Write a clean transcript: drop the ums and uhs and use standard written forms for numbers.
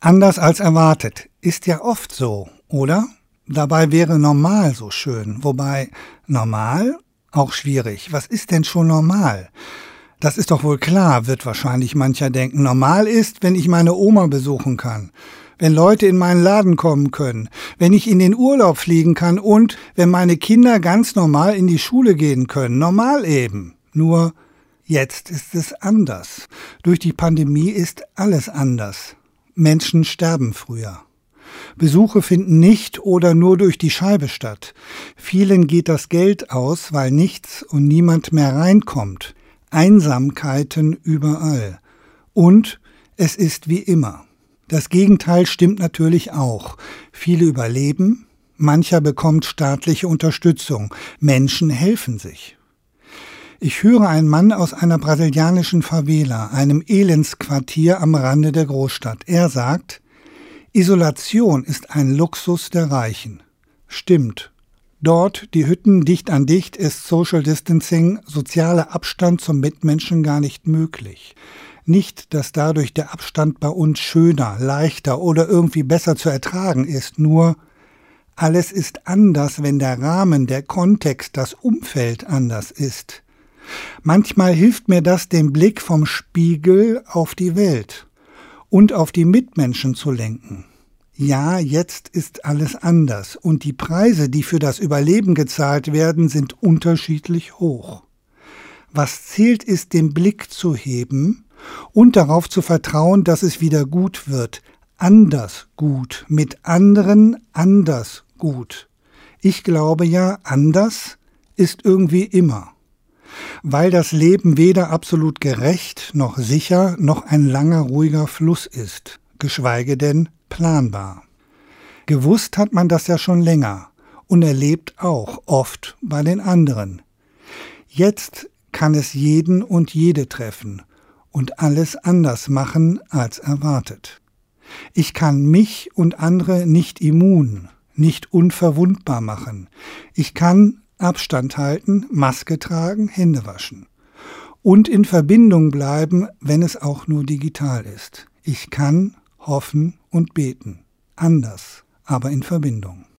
Anders als erwartet. Ist ja oft so, oder? Dabei wäre normal so schön. Wobei, normal? Auch schwierig. Was ist denn schon normal? Das ist doch wohl klar, wird wahrscheinlich mancher denken. Normal ist, wenn ich meine Oma besuchen kann, wenn Leute in meinen Laden kommen können, wenn ich in den Urlaub fliegen kann und wenn meine Kinder ganz normal in die Schule gehen können. Normal eben. Nur jetzt ist es anders. Durch die Pandemie ist alles anders. Menschen sterben früher. Besuche finden nicht oder nur durch die Scheibe statt. Vielen geht das Geld aus, weil nichts und niemand mehr reinkommt. Einsamkeiten überall. Und es ist wie immer. Das Gegenteil stimmt natürlich auch. Viele überleben, mancher bekommt staatliche Unterstützung. Menschen helfen sich. Ich höre einen Mann aus einer brasilianischen Favela, einem Elendsquartier am Rande der Großstadt. Er sagt, Isolation ist ein Luxus der Reichen. Stimmt. Dort, die Hütten dicht an dicht, ist Social Distancing, sozialer Abstand zum Mitmenschen gar nicht möglich. Nicht, dass dadurch der Abstand bei uns schöner, leichter oder irgendwie besser zu ertragen ist, nur alles ist anders, wenn der Rahmen, der Kontext, das Umfeld anders ist. Manchmal hilft mir das, den Blick vom Spiegel auf die Welt und auf die Mitmenschen zu lenken. Ja, jetzt ist alles anders und die Preise, die für das Überleben gezahlt werden, sind unterschiedlich hoch. Was zählt, ist, den Blick zu heben und darauf zu vertrauen, dass es wieder gut wird. Anders gut, mit anderen anders gut. Ich glaube ja, anders ist irgendwie immer. Weil das Leben weder absolut gerecht, noch sicher, noch ein langer, ruhiger Fluss ist, geschweige denn planbar. Gewusst hat man das ja schon länger und erlebt auch oft bei den anderen. Jetzt kann es jeden und jede treffen und alles anders machen als erwartet. Ich kann mich und andere nicht immun, nicht unverwundbar machen. Ich kann Abstand halten, Maske tragen, Hände waschen. Und in Verbindung bleiben, wenn es auch nur digital ist. Ich kann hoffen und beten. Anders, aber in Verbindung.